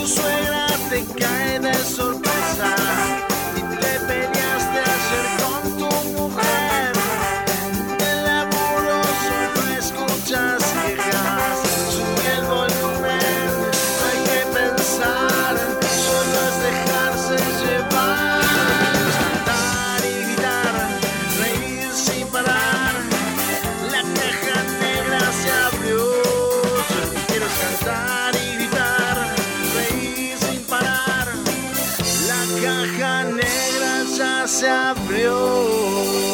tu suegra te cae de sorpresa y te peleaste ayer con tu mujer. Del laburo solo escuchas quejas, sube el volumen, no hay que pensar, solo es dejarse llevar. Cantar y gritar, reír sin parar, la caja negra se abrió. Yo quiero cantar y gritar, reír sin parar, la caja negra ya se abrió.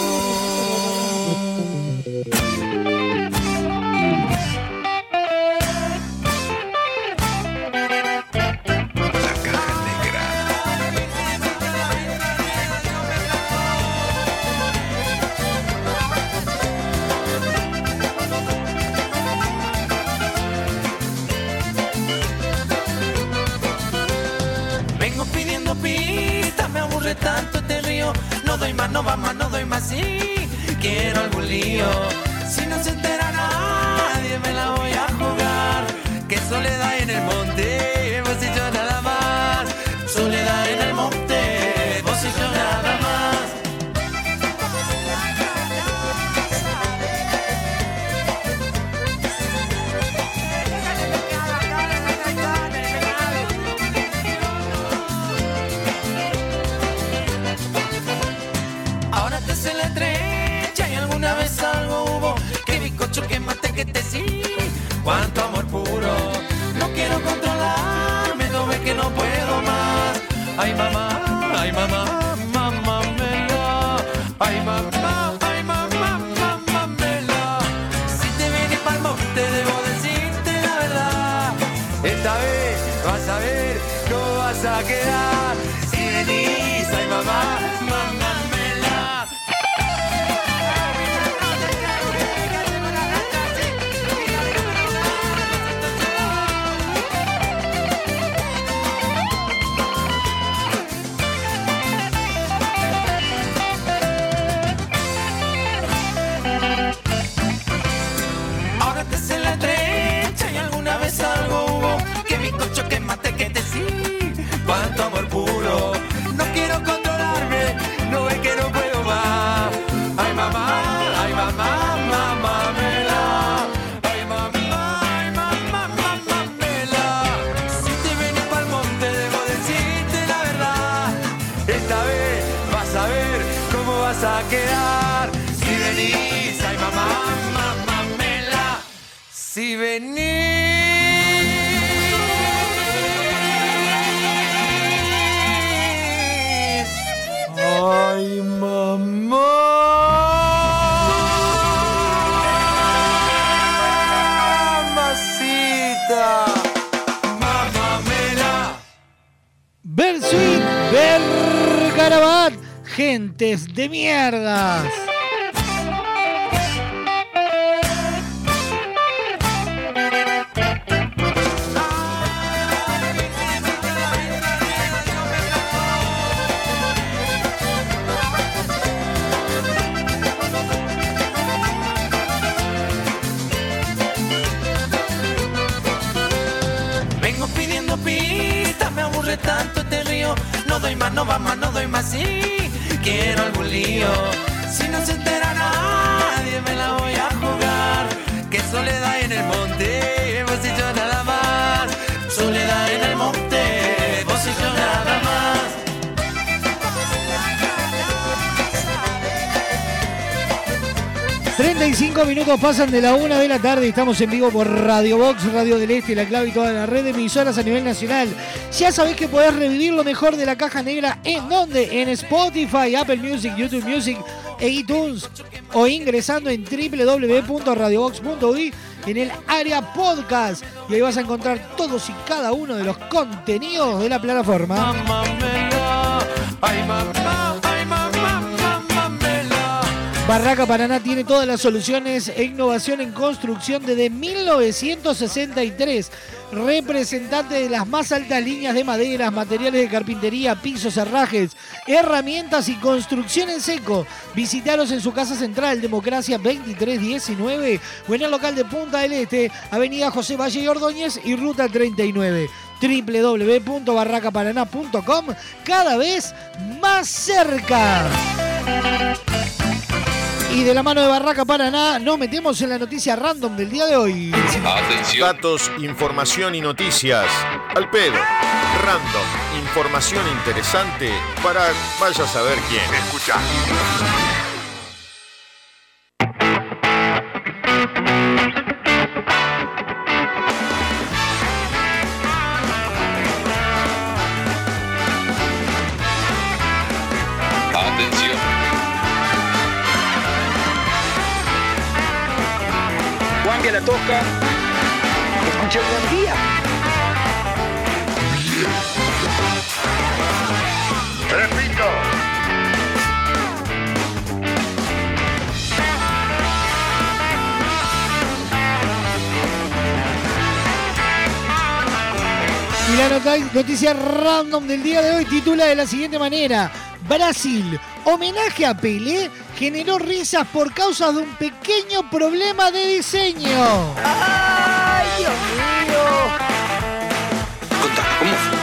Vengo pidiendo pistas, me aburre tanto este río. No doy más, no va más, no doy más, sí. Quiero algún lío. Si no se entera nadie, me la voy a jugar. Que soledad en el monte, vos y yo nada más. Soledad en el monte, vos y yo nada más. Ahora te se la estrecha y alguna vez algo hubo. Que bizcocho, que mate, que te sí. Cuánto amor puro. No quiero controlarme, no ves que no puedo más. Ay mamá, mamá mela. Ay mamá, mela. Si te vienes pa'l monte debo decirte la verdad. Esta vez vas a ver cómo vas a quedar. Si venís, ay mamá mela. Ahora te se la estrecha y alguna vez algo hubo. Que bizcocho, que mate, que te sí. Cuánto amor puro. No quiero controlarme, no ves que no puedo más. Ay mamá mela. Ay mamá mela. Si te vienes pa'l monte debo decirte la verdad. Esta vez vas a ver cómo vas a quedar. Si venís, ay mamá mela. Si venís. Ay mamacita. Mamamela. Bersuit Bergarabat, gentes de mierdas. Vengo pidiendo pistas, me aburre tanto este río. No doy más, no va más, no doy más, sí. Quiero algún lío. Si no se entera nadie, me la voy a jugar. Que soledad en el monte, vos y yo nada más. Soledad en el monte, vos y yo nada más. 35 minutos pasan de la 1 de la tarde. Estamos en vivo por Radio Box, Radio del Este, La Clave y toda la red de emisoras a nivel nacional. Ya sabés que podés revivir lo mejor de la Caja Negra. ¿En dónde? En Spotify, Apple Music, YouTube Music e iTunes. O ingresando en www.radiobox.uy en el área podcast. Y ahí vas a encontrar todos y cada uno de los contenidos de la plataforma. Barraca Paraná tiene todas las soluciones e innovación en construcción desde 1963. Representante de las más altas líneas de maderas, materiales de carpintería, pisos, herrajes, herramientas y construcción en seco. Visitaros en su casa central, Democracia 2319, o en el local de Punta del Este, Avenida José Valle y Ordóñez y Ruta 39. www.barracaparaná.com, cada vez más cerca. Y de la mano de Barraca Paraná nos metemos en la noticia random del día de hoy. Atención. Datos, información y noticias al pedo. Random, información interesante para vaya a saber quién. Escucha. Atención. Juan que la toca. Escucha, buen día. Repito. Y la noticia random del día de hoy titula de la siguiente manera: Brasil, homenaje a Pelé, generó risas por causa de un pequeño problema de diseño. ¡Ay, Dios mío! Contame, ¿cómo fue?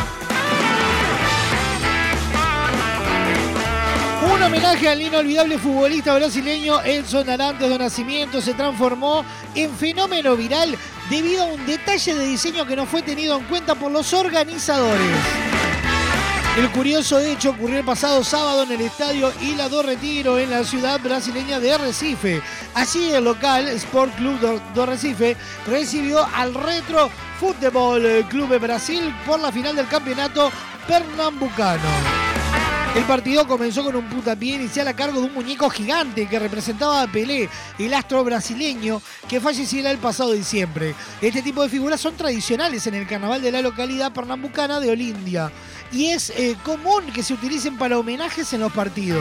Un homenaje al inolvidable futbolista brasileño Edson Arantes do Nascimento se transformó en fenómeno viral debido a un detalle de diseño que no fue tenido en cuenta por los organizadores. El curioso hecho ocurrió el pasado sábado en el estadio Ilha do Retiro en la ciudad brasileña de Recife. Allí el local Sport Club do Recife recibió al Retro Futebol Clube Brasil por la final del campeonato pernambucano. El partido comenzó con un puntapié inicial a cargo de un muñeco gigante que representaba a Pelé, el astro brasileño que falleciera el pasado diciembre. Este tipo de figuras son tradicionales en el carnaval de la localidad pernambucana de Olinda y es común que se utilicen para homenajes en los partidos.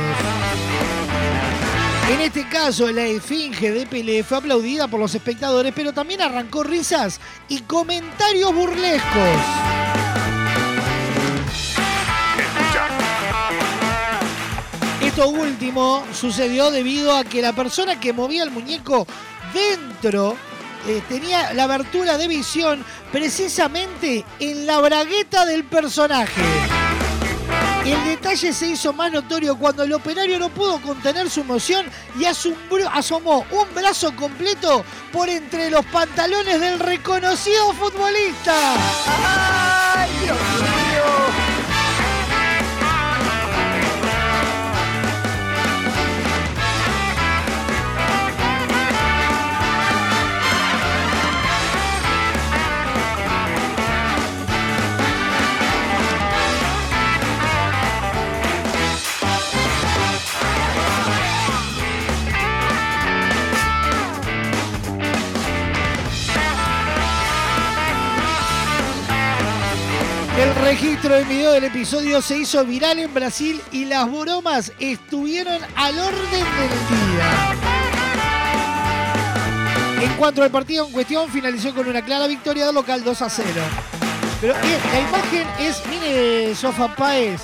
En este caso, la esfinge de Pelé fue aplaudida por los espectadores, pero también arrancó risas y comentarios burlescos. Esto último sucedió debido a que la persona que movía el muñeco dentro tenía la abertura de visión precisamente en la bragueta del personaje. El detalle se hizo más notorio cuando el operario no pudo contener su emoción y asomó un brazo completo por entre los pantalones del reconocido futbolista. ¡Ay, Dios mío! El registro en video del episodio se hizo viral en Brasil y las bromas estuvieron al orden del día. En cuanto al partido en cuestión, finalizó con una clara victoria del local 2-0. Pero la imagen es, mire, Sofa Páez.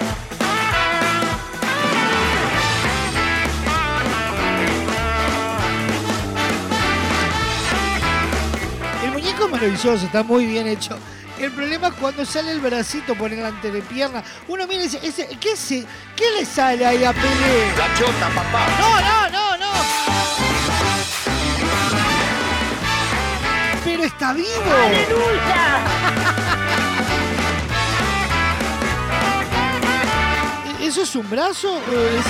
El muñeco es maravilloso, está muy bien hecho. El problema es cuando sale el bracito por la entrepierna. Uno mira y dice, ¿qué le sale ahí a Pelé? La chota, papá. No. Pero está vivo. ¡Aleluya! ¿Eso es un brazo?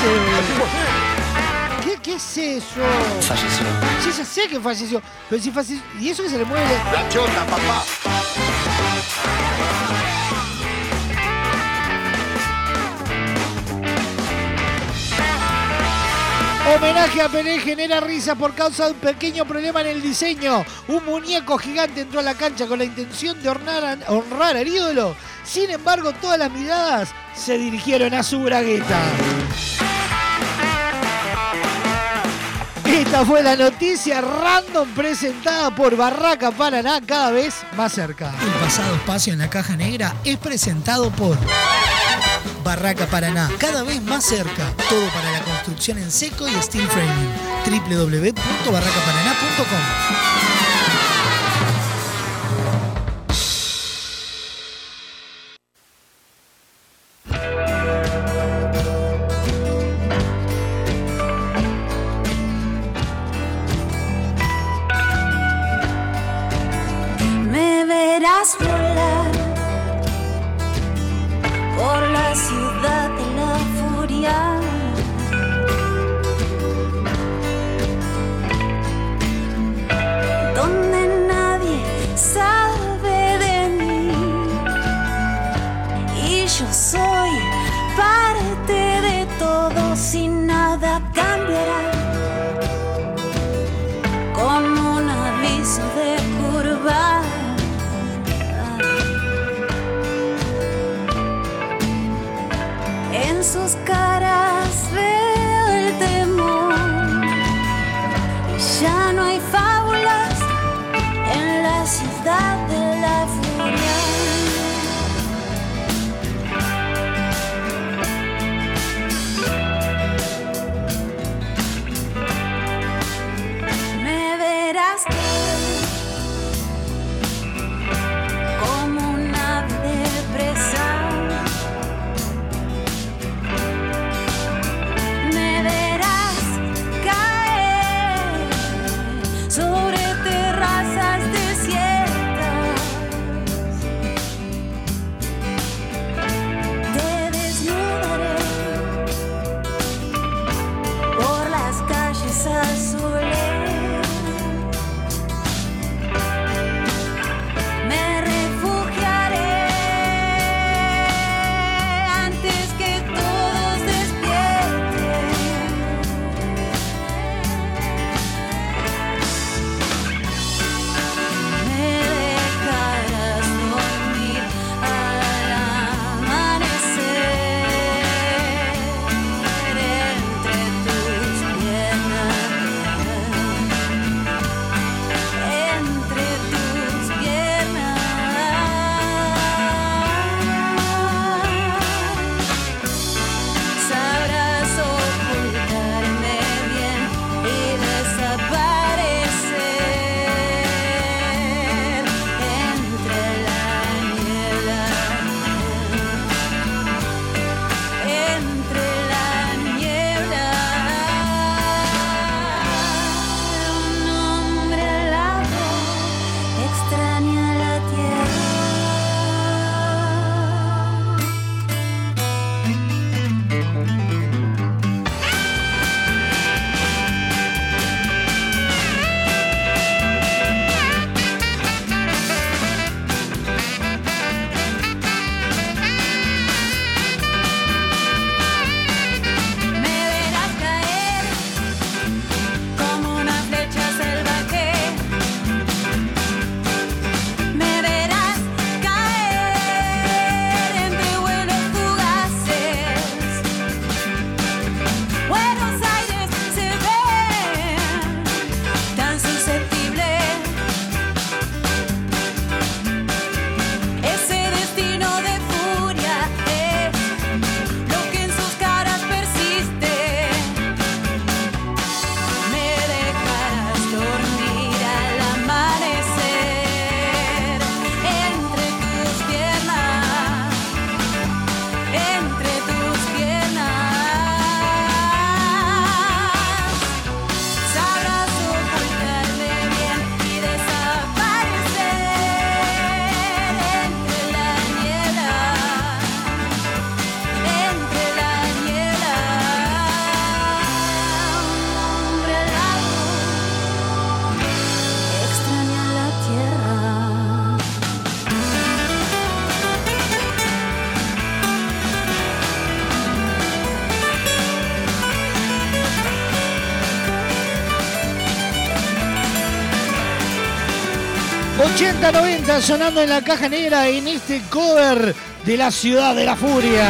¿Qué es eso? Falleció. Sí, ya sé que falleció. Pero si falleció. ¿Y eso que se le mueve? La chota, papá. Homenaje a Pelé genera risa por causa de un pequeño problema en el diseño. Un muñeco gigante entró a la cancha con la intención de honrar al ídolo. Sin embargo, todas las miradas se dirigieron a su bragueta. Esta fue la noticia random presentada por Barraca Paraná, cada vez más cerca. El pasado espacio en la caja negra es presentado por Barraca Paraná, cada vez más cerca. Todo para la construcción en seco y steel framing. www.barracaparaná.com. verás volar por la ciudad de la furia. Donde nadie sabe de mí y yo soy parte de todo, sin nada cambiará, con un aviso de curva. En sus caras veo el temor y ya no hay fábulas en la ciudad de la furia. Me verás como un ave de presa. Me verás caer sobre terrazas desiertas. Te desnudaré por las calles azules. Me refugiaré antes que todos despierten. Me dejarás dormir al amanecer entre tus piernas, entre tus piernas. Sabrás ocultarme bien y desaparecer entre la niebla, entre la niebla. Un hombre alado extraña la tierra. Me verás caer como una flecha salvaje. Me verás caer entre vuelos fugaces. Buenos Aires se ve tan susceptible. Ese destino de furia es lo que en sus caras persiste. Me dejarás dormir al amanecer entre tus piernas, entre tus piernas. Sabrás ocultarme bien y desaparecer entre la niebla, entre la niebla. Un hombre alado extraña la tierra. 80-90 sonando en la caja negra en este cover de la ciudad de la furia.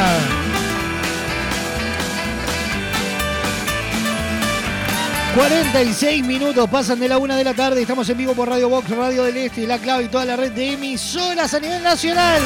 ...46 minutos pasan de la 1 de la tarde... ...estamos en vivo por Radio Box, Radio del Este... ...La Clave y toda la red de emisoras a nivel nacional.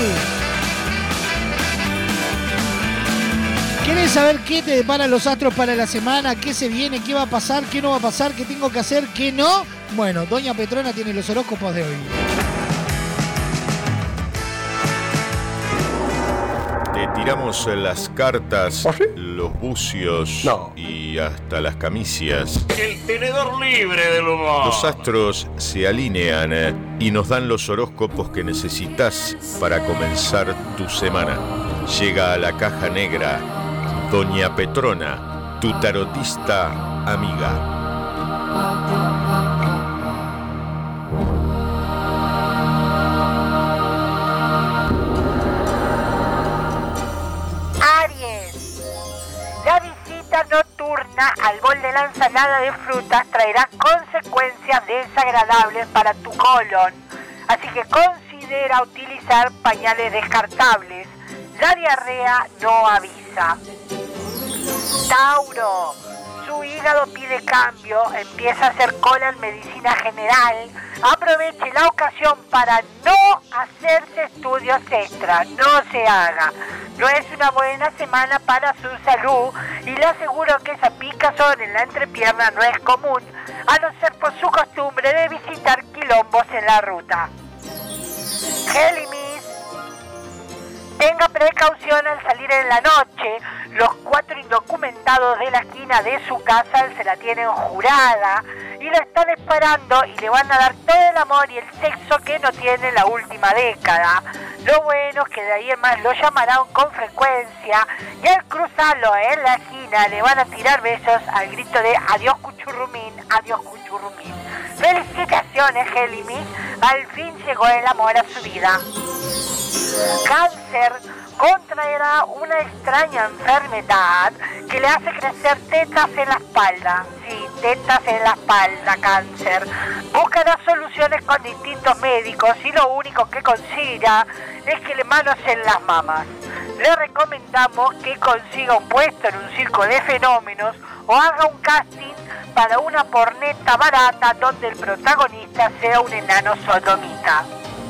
¿Querés saber qué te deparan los astros para la semana? ¿Qué se viene? ¿Qué va a pasar? ¿Qué no va a pasar? ¿Qué tengo que hacer? ¿Qué no? Bueno, Doña Petrona tiene los horóscopos de hoy. Te Tiramos las cartas, ¿Ah, sí? los bucios No. y hasta las camicias. El tenedor libre del humor. Los astros se alinean y nos dan los horóscopos que necesitas para comenzar tu semana. Llega a la caja negra Doña Petrona, tu tarotista amiga. Aries, la visita nocturna al bol de la ensalada de frutas traerá consecuencias desagradables para tu colon, así que considera utilizar pañales descartables. La diarrea no avisa. Tauro, su hígado pide cambio, empieza a hacer cola en medicina general. Aproveche la ocasión para no hacerse estudios extra, no se haga. No es una buena semana para su salud y le aseguro que esa picazón en la entrepierna no es común, a no ser por su costumbre de visitar quilombos en la ruta. Géminis, tenga precaución al salir en la noche. Los 4 indocumentados de la esquina de su casa se la tienen jurada y la están esperando y le van a dar todo el amor y el sexo que no tiene en la última década. Lo bueno es que de ahí en más lo llamarán con frecuencia y al cruzarlo en la esquina le van a tirar besos al grito de adiós cuchurrumín, adiós cuchurrumín. Felicitaciones, Géminis, al fin llegó el amor a su vida. Cáncer, contraerá una extraña enfermedad que le hace crecer tetas en la espalda. Sí, tetas en la espalda, Cáncer. Buscará soluciones con distintos médicos y lo único que consiga es que le manoseen las mamas. Le recomendamos que consiga un puesto en un circo de fenómenos o haga un casting para una porneta barata donde el protagonista sea un enano sodomita.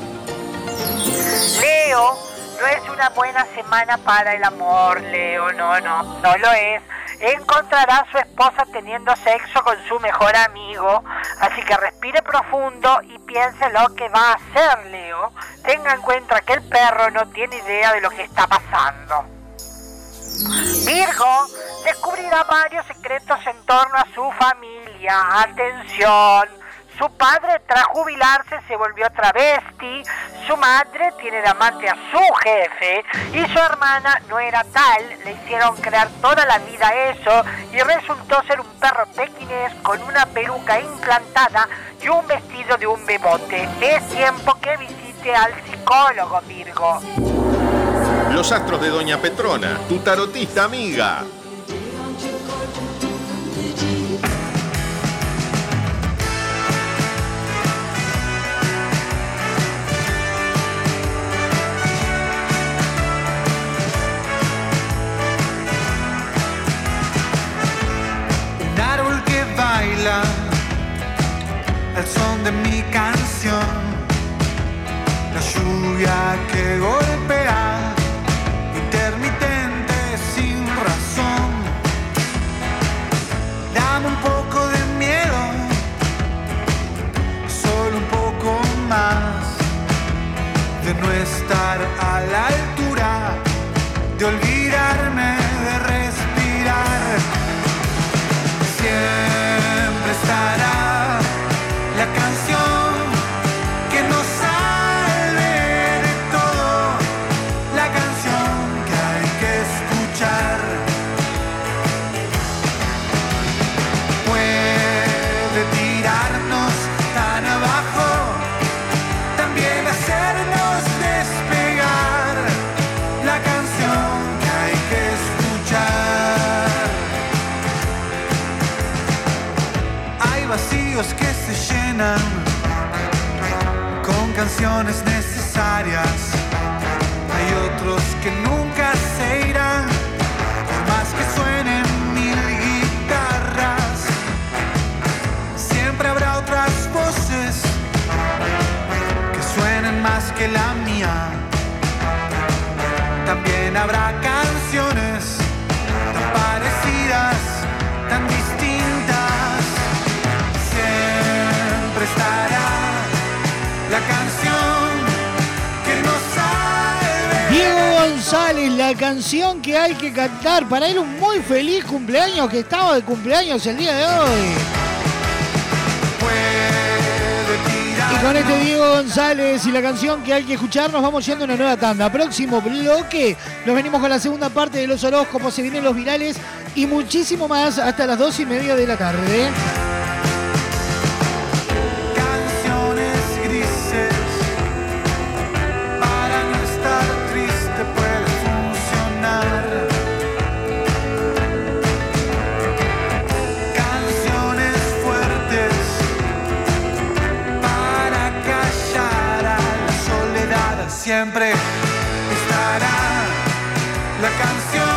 Leo, no es una buena semana para el amor, Leo, no lo es. Encontrará a su esposa teniendo sexo con su mejor amigo, así que respire profundo y piense lo que va a hacer, Leo. Tenga en cuenta que el perro no tiene idea de lo que está pasando. Virgo, descubrirá varios secretos en torno a su familia. Atención, su padre tras jubilarse se volvió travesti, su madre tiene de amante a su jefe y su hermana no era tal, le hicieron crear toda la vida eso y resultó ser un perro pequinés con una peluca implantada y un vestido de un bebote. Es tiempo que visite al psicólogo, Virgo. Los astros de Doña Petrona, tu tarotista amiga. Un árbol que baila al son de mi canción, la lluvia que golpea, intermitente sin razón. Dame un poco de miedo, solo un poco más, de no estar a la altura, de olvidarme de respirar. Siempre estará la canción que nos salve de todo, la canción que hay que escuchar. Puede tirarnos tan abajo, también hacernos despegar, la canción que hay que escuchar. Hay vacíos que se llenan con canciones necesarias, hay otros que nunca se irán, por más que suenen mil guitarras. Siempre habrá otras voces que suenen más que la mía. También habrá canciones tan parecidas, tan distintas. Siempre estará la canción que nos salve. Diego González, la canción que hay que cantar. Para él un muy feliz cumpleaños, que estaba de cumpleaños el día de hoy. Y con este Diego González y la canción que hay que escuchar, nos vamos yendo a una nueva tanda. Próximo bloque, nos venimos con la segunda parte de los horóscopos, se vienen los virales y muchísimo más hasta las 2:30 de la tarde. Siempre estará la canción.